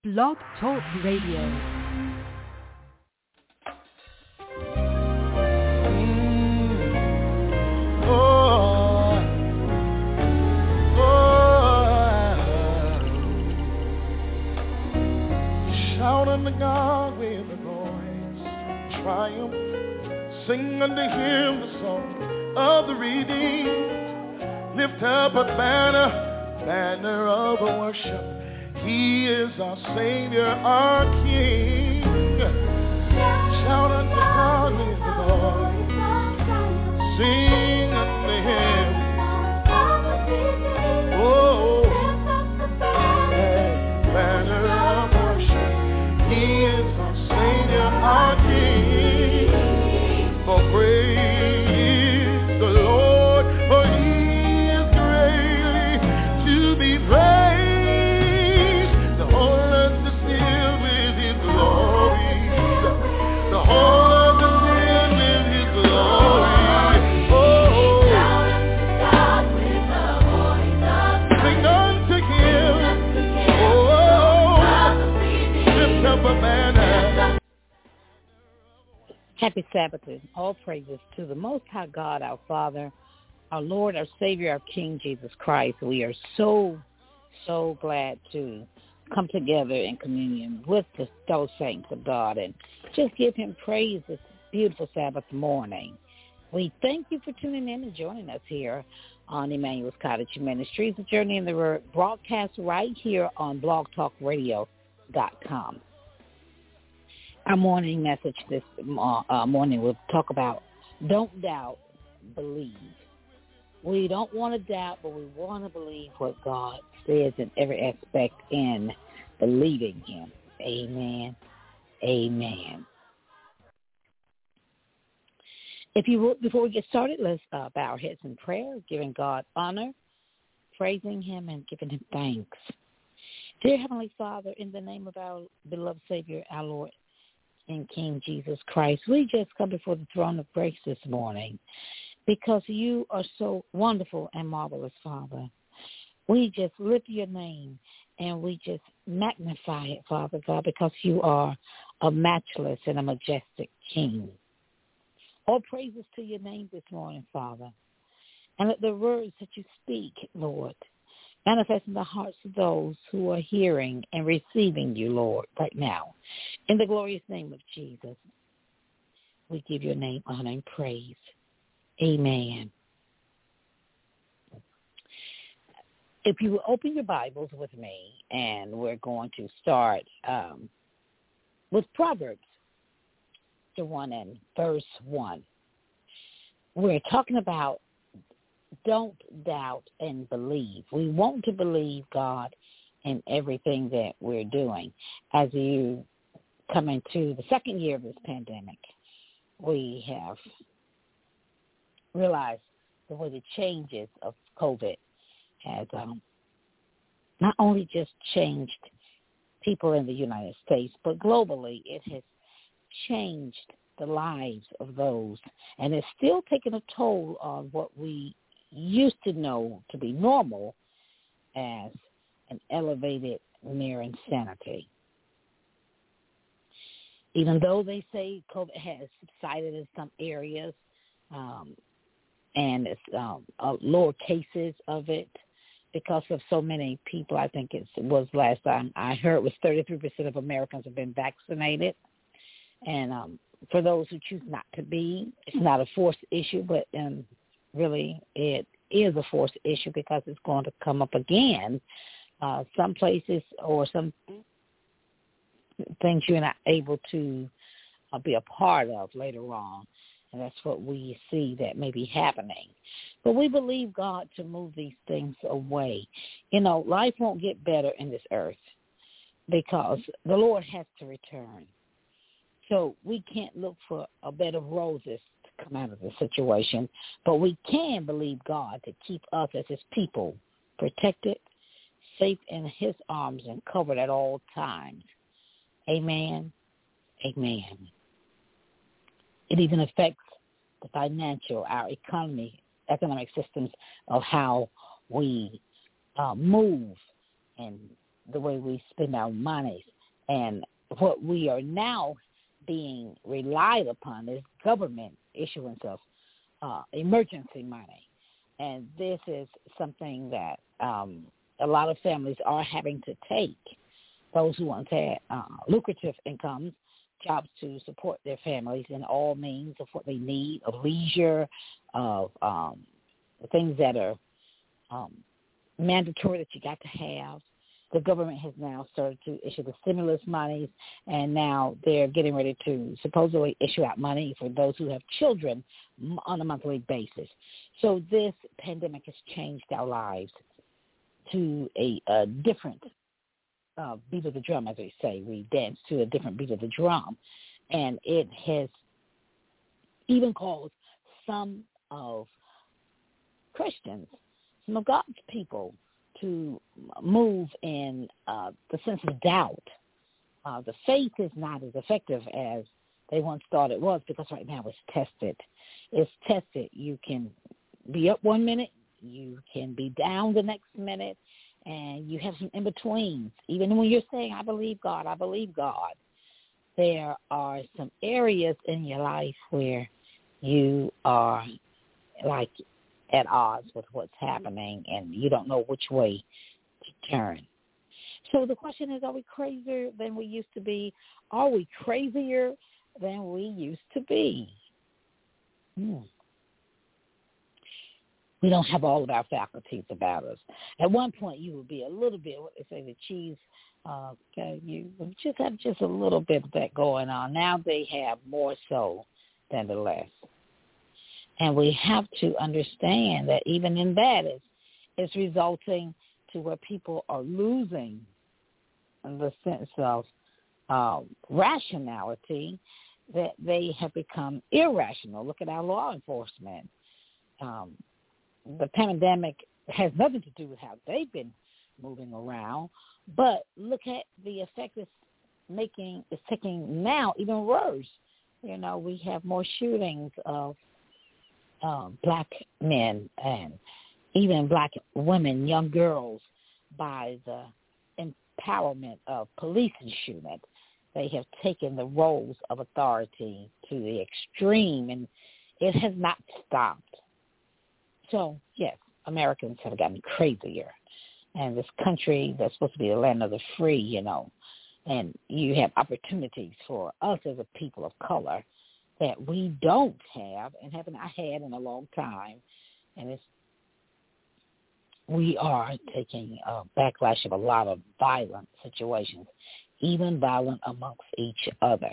Blog Talk Radio. Shout unto God with a voice of triumph. Sing unto him the song of the redeemed. Lift up a banner of worship. He is our Savior, our King. Shout unto God with a voice. Sing unto him. Oh, banner of worship. He is our Savior, our King. For great is the Lord, for he is greatly to be praised. The whole earth is filled with his glory. The whole earth is filled with his glory. Oh, sing unto him. Oh, lift up a banner. Happy Sabbath and all praises to the Most High God, our Father, our Lord, our Savior, our King, Jesus Christ. We are so glad to come together in communion with those saints of God and just give him praise this beautiful Sabbath morning. We thank you for tuning in and joining us here on Emmanuel's Cottage Ministries, the Journey in the Word, broadcast right here on blogtalkradio.com. Our morning message this morning will talk about don't doubt, believe. We don't want to doubt, but we want to believe what God says in every aspect in believing him. Amen. Amen. If you would, before we get started, let's bow our heads in prayer, giving God honor, praising him, and giving him thanks. Dear Heavenly Father, in the name of our beloved Savior, our Lord, in King Jesus Christ, we just come before the throne of grace this morning because you are so wonderful and marvelous, Father. We just lift your name and we just magnify it, Father God, because you are a matchless and a majestic King. All praises to your name this morning, Father. And let the words that you speak, Lord, manifest in the hearts of those who are hearing and receiving you, Lord, right now. In the glorious name of Jesus, we give your name honor and praise. Amen. If you will open your Bibles with me, and we're going to start with Proverbs, chapter 1 and verse 1. We're talking about don't doubt and believe. We want to believe God in everything that we're doing. As you come into the second year of this pandemic, we have realized the way the changes of COVID has not only just changed people in the United States, but globally it has changed the lives of those, and it's still taking a toll on what we used to know to be normal as an elevated near insanity. Even though they say COVID has subsided in some areas and it's lower cases of it because of so many people, I think it was last time I heard was 33% of Americans have been vaccinated. And for those who choose not to be, it's not a forced issue, but really it is a forced issue because it's going to come up again. Some places or some things you're not able to be a part of later on. And that's what we see that may be happening. But we believe God to move these things away. You know, life won't get better in this earth because the Lord has to return. So we can't look for a bed of roses to come out of the situation, but we can believe God to keep us as his people protected, safe in his arms, and covered at all times. Amen. Amen. It even affects the financial, our economic systems of how we move and the way we spend our money. And what we are now being relied upon is government issuance of emergency money. And this is something that a lot of families are having to take. Those who want to have lucrative incomes, jobs to support their families in all means of what they need, of leisure, of things that are mandatory that you got to have. The government has now started to issue the stimulus monies, and now they're getting ready to supposedly issue out money for those who have children on a monthly basis. So this pandemic has changed our lives to a different beat of the drum, as they say. We dance to a different beat of the drum, and it has even caused some of Christians, some of God's people, to move in the sense of doubt. The faith is not as effective as they once thought it was, because right now it's tested. It's tested. You can be up one minute, you can be down the next minute, and you have some in-betweens. Even when you're saying, I believe God, there are some areas in your life where you are like at odds with what's happening, and you don't know which way to turn. So the question is, are we crazier than we used to be? Are we crazier than we used to be? We don't have all of our faculties about us. At one point, you would be a little bit, what they say, the cheese. You just have just a little bit of that going on. Now they have more so than the less. And we have to understand that even in that, it's resulting to where people are losing the sense of rationality, that they have become irrational. Look at our law enforcement. The pandemic has nothing to do with how they've been moving around, but look at the effect it's taking now even worse. You know, we have more shootings of black men and even black women, young girls, by the empowerment of police and shooting. They have taken the roles of authority to the extreme, and it has not stopped. So, yes, Americans have gotten crazier. And this country that's supposed to be the land of the free, you know, and you have opportunities for us as a people of color that we don't have and have not had in a long time. And we are taking a backlash of a lot of violent situations, even violent amongst each other.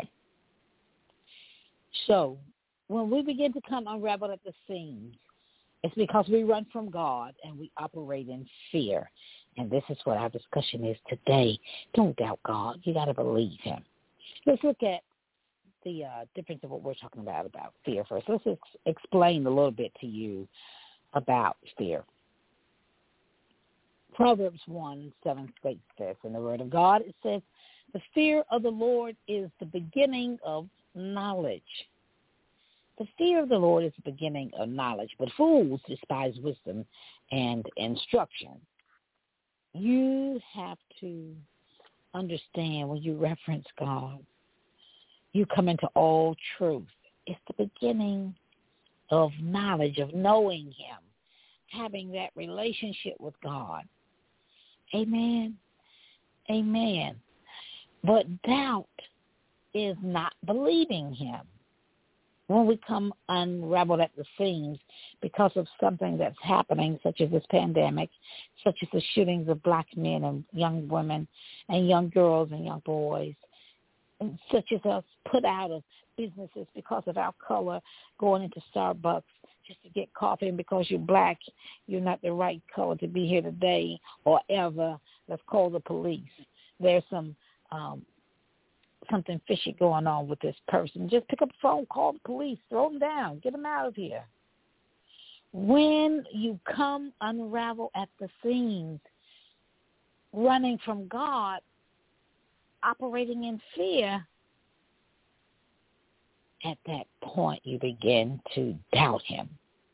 So when we begin to come unraveled at the seams, it's because we run from God and we operate in fear. And this is what our discussion is today. Don't doubt God. You got to believe him. Let's look at the difference of what we're talking about fear first. Let's explain a little bit to you about fear. Proverbs 1:7 states this in the Word of God. It says, the fear of the Lord is the beginning of knowledge. The fear of the Lord is the beginning of knowledge, but fools despise wisdom and instruction. You have to understand when you reference God, you come into all truth. It's the beginning of knowledge, of knowing him, having that relationship with God. Amen. Amen. But doubt is not believing him. When we come unraveled at the seams because of something that's happening, such as this pandemic, such as the shootings of black men and young women and young girls and young boys, and such as us put out of businesses because of our color, going into Starbucks just to get coffee, and because you're black, you're not the right color to be here today or ever. Let's call the police. There's something fishy going on with this person. Just pick up the phone, call the police, throw them down, get them out of here. When you come unravel at the seams, running from God, operating in fear, at that point you begin to doubt him.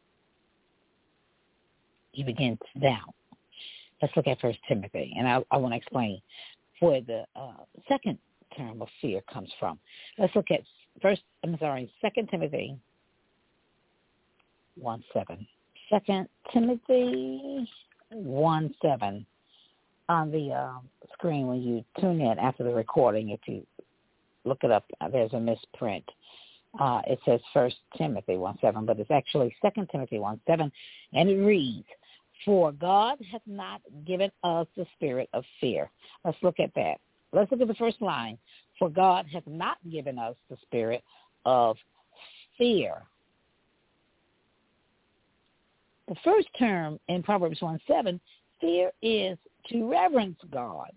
You begin to doubt. Let's look at 1 Timothy, and I want to explain where the second term of fear comes from. Let's look at 2 Timothy 1:7. 2 Timothy 1:7 on the screen when you tune in after the recording. If you look it up, there's a misprint. It says 1 Timothy 1:7, but it's actually 2 Timothy 1:7, and it reads, "For God hath not given us the spirit of fear." Let's look at that. Let's look at the first line. For God hath not given us the spirit of fear. The first term in Proverbs 1:7, fear is to reverence God.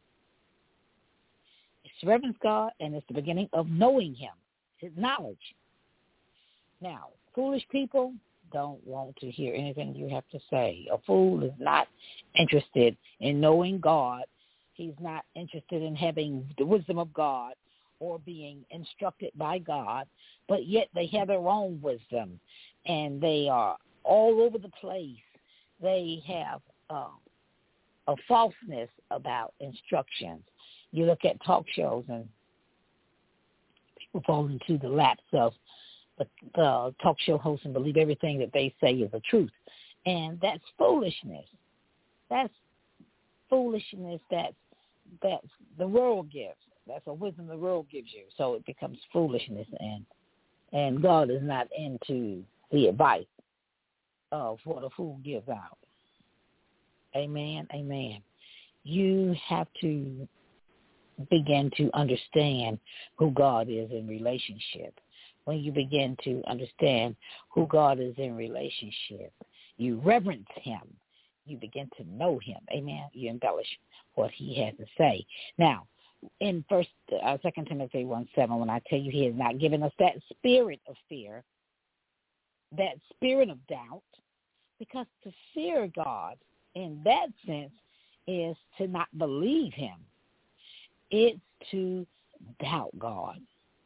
It's to reverence God, and it's the beginning of knowing him, his knowledge. Now, foolish people don't want to hear anything you have to say. A fool is not interested in knowing God. He's not interested in having the wisdom of God or being instructed by God, but yet they have their own wisdom, and they are all over the place. They have a falseness about instructions. You look at talk shows, and people fall into the laps of the talk show hosts and believe everything that they say is the truth. And that's foolishness. That's foolishness that the world gives. That's a wisdom the world gives you. So it becomes foolishness, and God is not into the advice of what a fool gives out. Amen, amen. You have to begin to understand who God is in relationship. When you begin to understand who God is in relationship, you reverence him. You begin to know him. Amen. You embellish what he has to say. Now, in 2 Timothy 1:7, when I tell you he has not given us that spirit of fear, that spirit of doubt, because to fear God in that sense is to not believe him. It's to doubt God.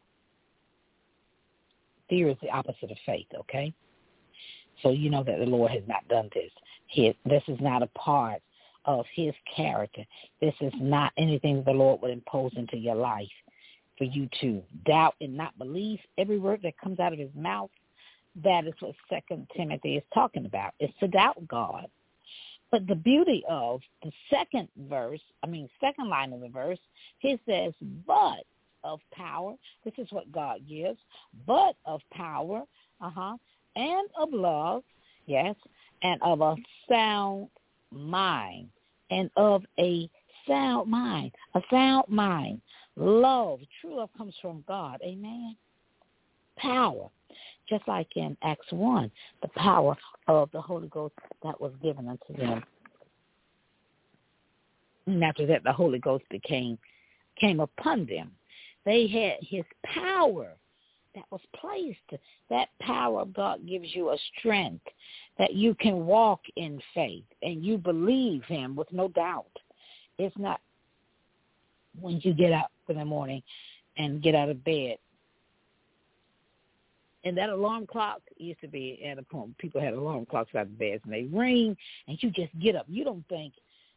Fear is the opposite of faith, okay? So you know that the Lord has not done this. This is not a part of his character. This is not anything that the Lord would impose into your life for you to doubt and not believe every word that comes out of his mouth. That is what 2 Timothy is talking about. It's to doubt God. But the beauty of the second line of the verse, he says, but of power. This is what God gives. But of power, and of love, yes, and of a sound mind. And of a sound mind. A sound mind. Love. True love comes from God. Amen. Power. Just like in Acts 1, the power of the Holy Ghost that was given unto them. And after that, the Holy Ghost came upon them. They had his power that was placed. That power of God gives you a strength that you can walk in faith and you believe him with no doubt. It's not when you get up in the morning and get out of bed. And that alarm clock used to be at a point. People had alarm clocks out of beds, and they ring, and you just get up. You don't think,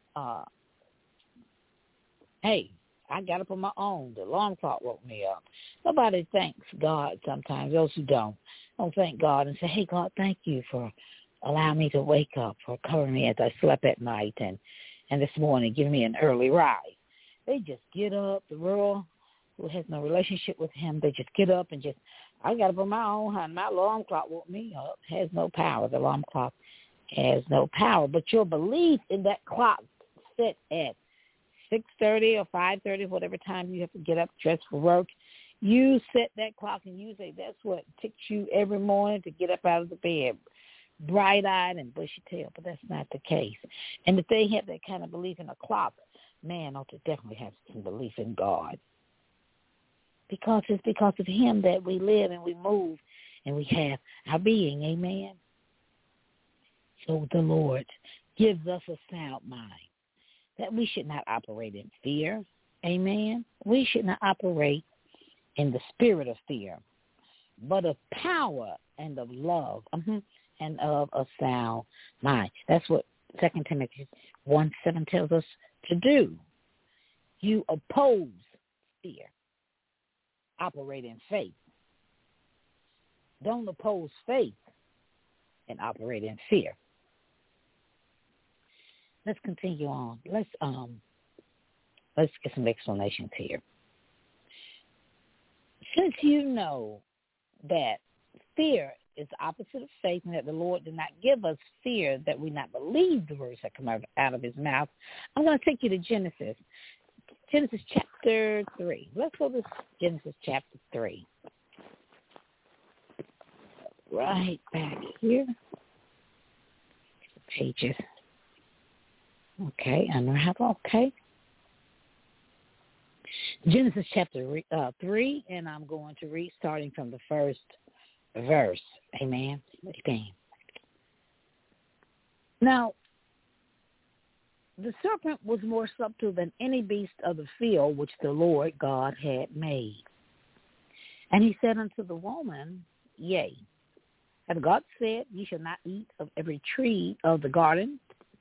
hey, I got up on my own. The alarm clock woke me up. Nobody thanks God sometimes. Those who don't thank God and say, hey, God, thank you for allowing me to wake up, for covering me as I slept at night and this morning, giving me an early rise. They just get up. The world who has no relationship with him, they just get up and I got up on my own, and my alarm clock woke me up. Has no power. The alarm clock has no power. But your belief in that clock set at 6:30 or 5:30, whatever time you have to get up, dress for work, you set that clock and you say that's what ticks you every morning to get up out of the bed, bright-eyed and bushy-tailed. But that's not the case. And if they have that kind of belief in a clock, man ought to definitely have some belief in God. Because it's because of him that we live and we move and we have our being. Amen. So the Lord gives us a sound mind that we should not operate in fear. Amen. We should not operate in the spirit of fear, but of power and of love and of a sound mind. That's what 2 Timothy 1:7 tells us to do. You oppose fear. Operate in faith. Don't oppose faith and operate in fear. Let's continue on. Let's get some explanations here. Since you know that fear is the opposite of faith and that the Lord did not give us fear that we not believe the words that come out of his mouth, I'm going to take you to Genesis. Genesis chapter 3. Let's go to Genesis chapter 3. Right back here. Pages. Okay, okay. Genesis chapter 3, and I'm going to read starting from the first verse. Amen. Amen. Now, the serpent was more subtle than any beast of the field which the Lord God had made. And he said unto the woman, Yea, hath God said, Ye shall not eat of every tree of the garden?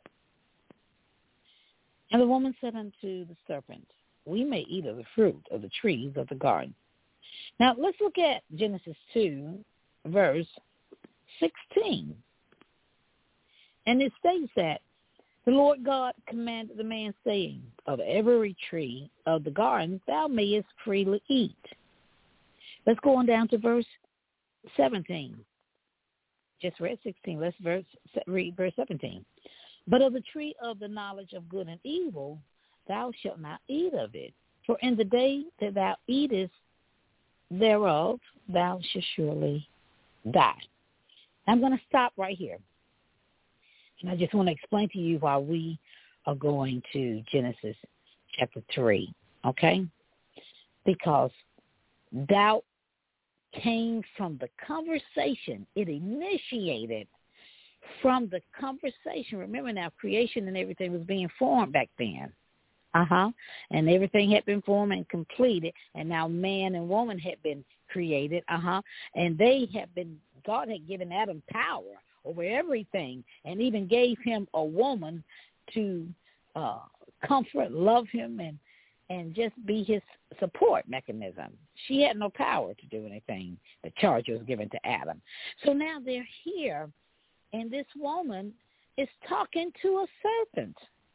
And the woman said unto the serpent, We may eat of the fruit of the trees of the garden. Now, let's look at Genesis 2, verse 16. And it states that the Lord God commanded the man, saying, Of every tree of the garden thou mayest freely eat. Let's go on down to verse 17. Just read 16. Let's read verse 17. But of the tree of the knowledge of good and evil thou shalt not eat of it. For in the day that thou eatest thereof thou shalt surely die. I'm going to stop right here. And I just want to explain to you why we are going to Genesis chapter 3, okay? Because doubt came from the conversation. It initiated from the conversation. Remember now, creation and everything was being formed back then. And everything had been formed and completed, and now man and woman had been created. And they had been, God had given Adam power over everything, and even gave him a woman to comfort, love him, and just be his support mechanism. She had no power to do anything. The charge was given to Adam. So now they're here, and this woman is talking to a serpent,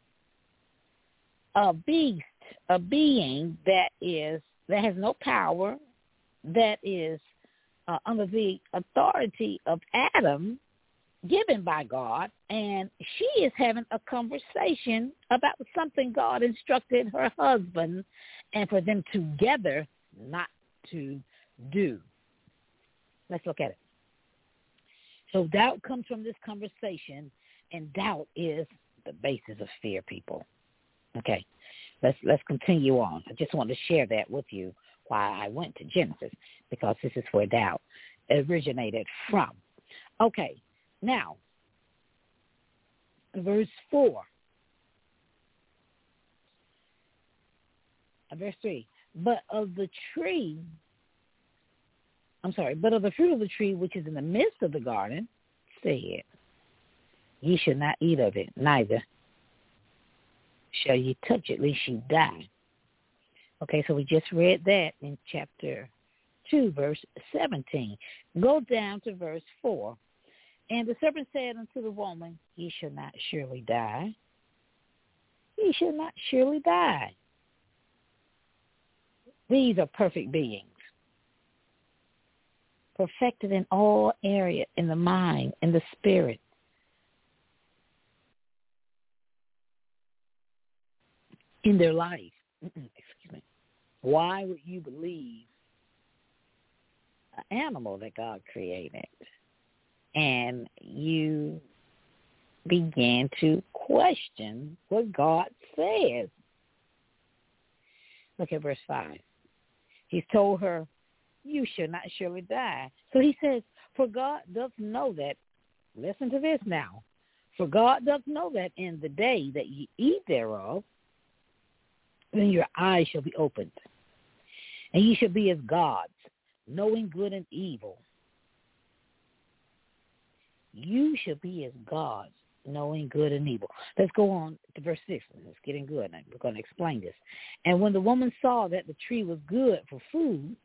a beast, a being that has no power, that is under the authority of Adam, given by God, and she is having a conversation about something God instructed her husband and for them together not to do. Let's look at it. So doubt comes from this conversation, and doubt is the basis of fear, people. Okay, let's continue on. I just want to share that with you why I went to Genesis, because this is where doubt originated from. Okay. Now, verse 4, verse 3, but of the fruit of the tree which is in the midst of the garden, said, Ye shall not eat of it, neither shall ye touch it, lest ye die. Okay, so we just read that in chapter 2, verse 17. Go down to verse 4. And the serpent said unto the woman, Ye shall not surely die. Ye shall not surely die. These are perfect beings, perfected in all areas, in the mind, in the spirit. In their life. Excuse me. Why would you believe an animal that God created? And you began to question what God says. Look at verse 5. He's told her, You shall not surely die. So he says, For God doth know that, listen to this now, for God doth know that in the day that ye eat thereof, then your eyes shall be opened, and ye shall be as gods, knowing good and evil. You shall be as gods, knowing good and evil. Let's go on to verse 6. It's getting good. We're going to explain this. And when the woman saw that the tree was good for food,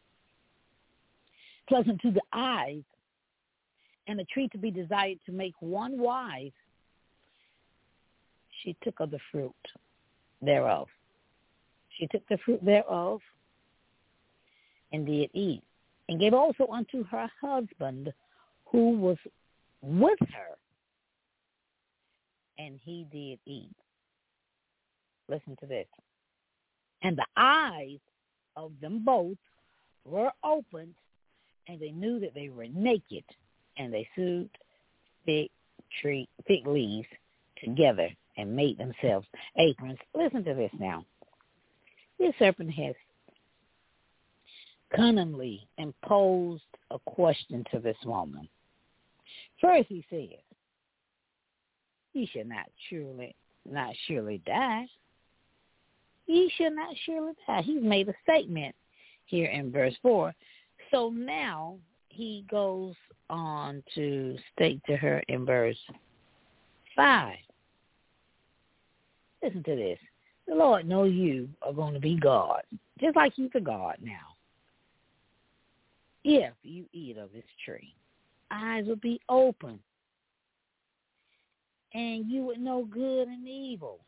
pleasant to the eyes, and a tree to be desired to make one wise, she took of the fruit thereof. She took the fruit thereof and did eat, and gave also unto her husband who was with her, and he did eat. Listen to this. And the eyes of them both were opened, and they knew that they were naked, and they sewed fig leaves together and made themselves aprons. Listen to this now. This serpent has cunningly imposed a question to this woman. First he says, ye shall not surely die. Ye shall not surely die. He's made a statement here in verse 4. So now he goes on to state to her in verse 5. Listen to this. The Lord knows you are going to be God, just like he's a God now. If you eat of this tree, eyes will be open, and you would know good and evil.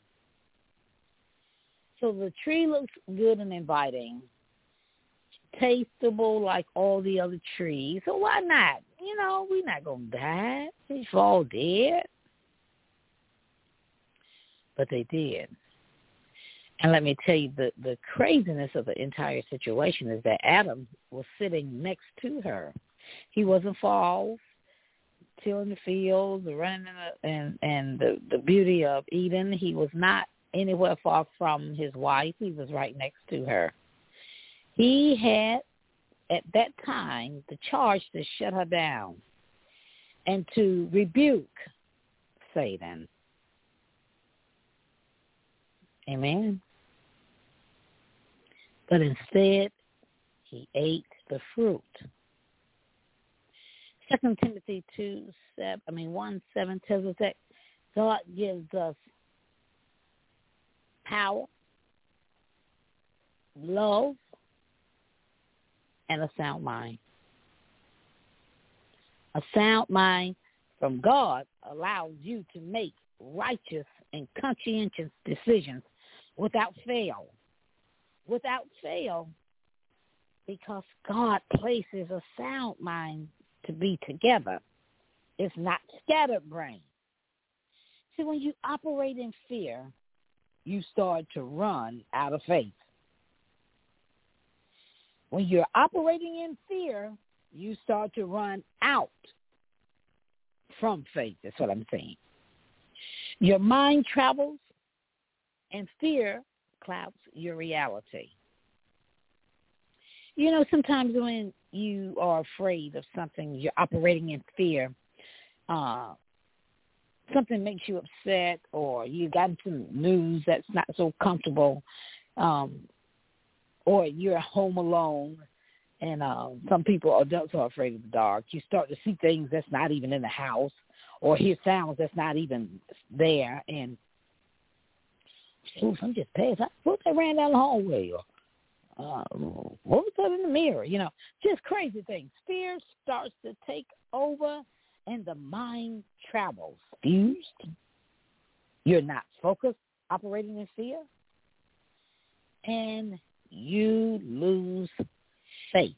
So the tree looks good and inviting, tasteable like all the other trees. So why not? You know, we're not going to die. We fall dead. But they did. And let me tell you, the craziness of the entire situation is that Adam was sitting next to her. He wasn't far off, tilling the fields, running and the beauty of Eden. He was not anywhere far from his wife. He was right next to her. He had, at that time, the charge to shut her down and to rebuke Satan. Amen. But instead, he ate the fruit. 2 Timothy 1:7 tells us that God gives us power, love, and a sound mind. A sound mind from God allows you to make righteous and conscientious decisions without fail. Without fail, because God places a sound mind to be together. It's not scattered brain. See, when you operate in fear, you start to run out of faith. When you're operating in fear, you start to run out from faith. That's what I'm saying. Your mind travels, and fear clouds your reality. You know, sometimes when you are afraid of something, you're operating in fear, something makes you upset, or you got some news that's not so comfortable, or you're home alone, and some people, adults, are afraid of the dark. You start to see things that's not even in the house, or hear sounds that's not even there, and I'm just passed. What they ran down the hallway, or what was that in the mirror? You know, just crazy things. Fear starts to take over, and the mind travels. Fused. You're not focused, operating in fear, and you lose faith.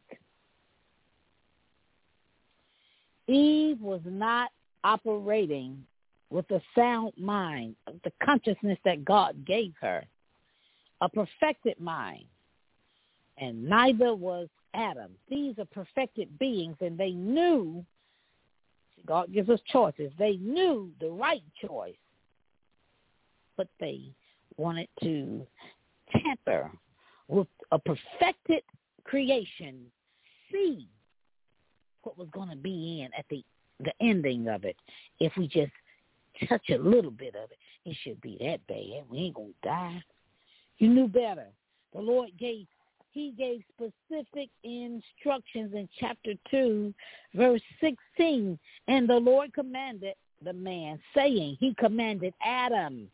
Eve was not operating with a sound mind, the consciousness that God gave her, a perfected mind. And neither was Adam. These are perfected beings, and they knew, God gives us choices, they knew the right choice, but they wanted to tamper with a perfected creation, see what was going to be in at the ending of it. If we just touch a little bit of it, it should be that bad. We ain't going to die. You knew better. The Lord gave specific instructions in chapter 2, verse 16. And the Lord commanded the man, saying, he commanded Adam,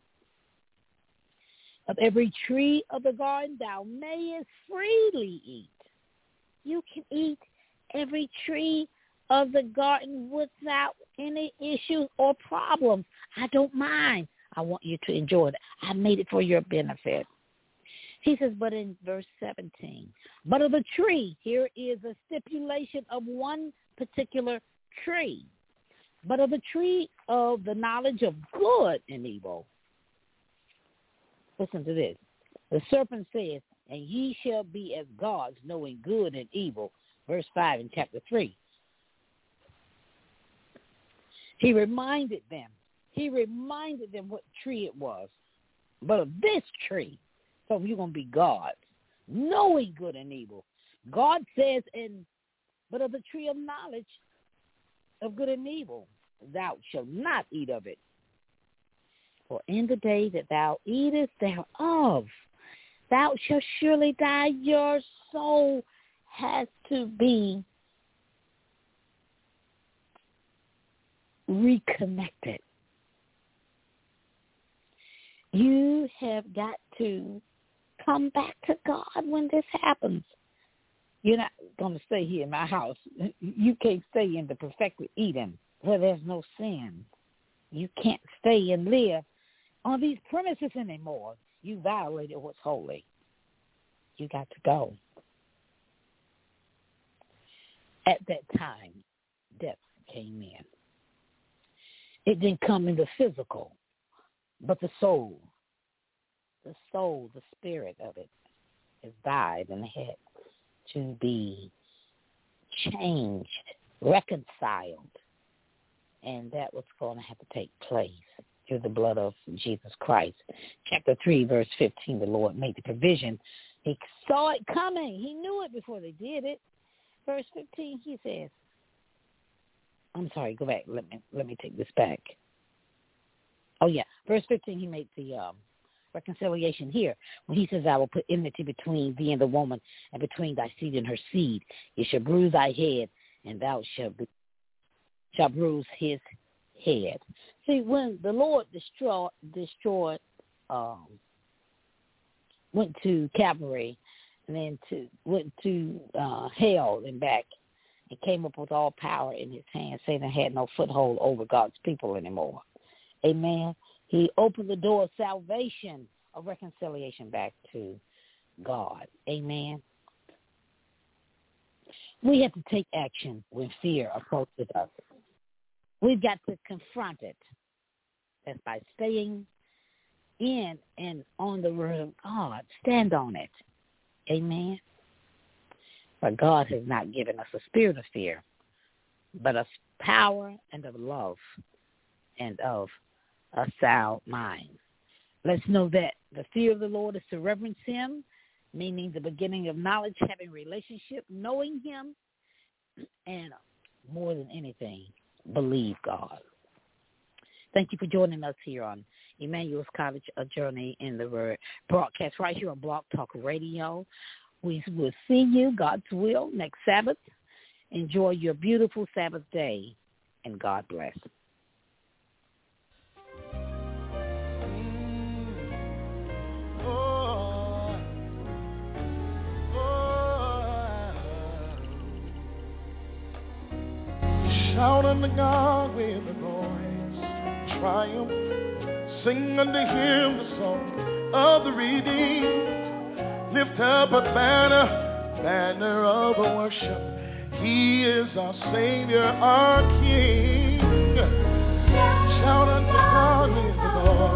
of every tree of the garden thou mayest freely eat. You can eat every tree of the garden without any issues or problems. I don't mind. I want you to enjoy it. I made it for your benefit. He says, but in verse 17, but of the tree, here is a stipulation of one particular tree. But of the tree of the knowledge of good and evil. Listen to this. The serpent says, and ye shall be as gods, knowing good and evil. Verse 5 in chapter 3. He reminded them what tree it was. But of this tree, so you're going to be gods, knowing good and evil. God says, but of the tree of knowledge of good and evil, thou shalt not eat of it. For in the day that thou eatest thereof, thou shalt surely die. Your soul has to be reconnected. You have got to come back to God when this happens. You're not going to stay here in my house. You can't stay in the perfected Eden where there's no sin. You can't stay and live on these premises anymore. You violated what's holy. You got to go. At that time, death came in. It didn't come in the physical, but the soul, the spirit of it has died and had to be changed, reconciled. And that was going to have to take place through the blood of Jesus Christ. Chapter 3, verse 15, the Lord made the provision. He saw it coming. He knew it before they did it. Verse 15, he says, I'm sorry, go back. Let me take this back. Oh, yeah. Verse 15, he made the reconciliation here. When he says, I will put enmity between thee and the woman, and between thy seed and her seed. It shall bruise thy head, and thou shalt bruise his head. See, when the Lord went to Calvary, and then went to hell and back, and came up with all power in his hand, Satan had no foothold over God's people anymore. Amen. He opened the door of salvation, of reconciliation back to God. Amen. We have to take action when fear approaches us. We've got to confront it. That's by staying in and on the word of God. Stand on it. Amen. For God has not given us a spirit of fear, but of power and of love and of a sound mind. Let's know that the fear of the Lord is to reverence him, meaning the beginning of knowledge, having relationship, knowing him, and more than anything, believe God. Thank you for joining us here on Emmanuel's College, A Journey in the Word broadcast right here on Blog Talk Radio. We will see you, God's will, next Sabbath. Enjoy your beautiful Sabbath day, and God bless. Shout unto God with a voice, triumph. Sing unto him the song of the redeemed. Lift up a banner of worship. He is our Savior, our King. Shout unto God with a voice.